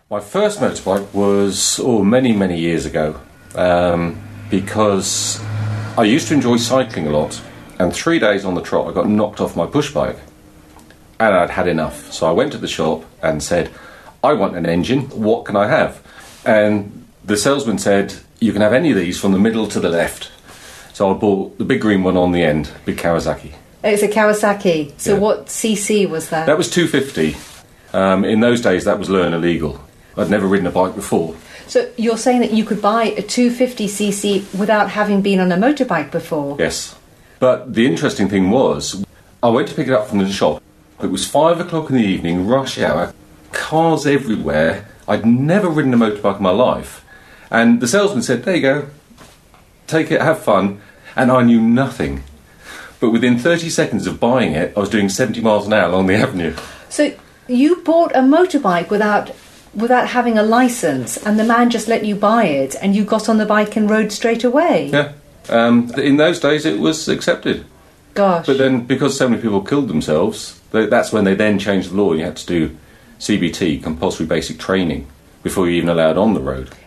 My first motorbike was, many, many years ago, because I used to enjoy cycling a lot, and 3 days on the trot I got knocked off my push bike, and I'd had enough. So I went to the shop and said, I want an engine, what can I have? And the salesman said, you can have any of these from the middle to the left. So I bought the big green one on the end, big Kawasaki. It's a Kawasaki. So Yeah. what cc was that? That was 250. In those days that was learn illegal. I'd never ridden a bike before. So you're saying that you could buy a 250cc without having been on a motorbike before? Yes. But the interesting thing was, I went to pick it up from the shop. It was 5 o'clock in the evening, rush hour, cars everywhere. I'd never ridden a motorbike in my life. And the salesman said, there you go, take it, have fun. And I knew nothing. But within 30 seconds of buying it, I was doing 70 miles an hour along the avenue. So you bought a motorbike without having a licence, and the man just let you buy it, and you got on the bike and rode straight away? Yeah. In those days it was accepted. Gosh. But then, because so many people killed themselves, that's when they then changed the law. You had to do CBT, compulsory basic training, before you even allowed on the road.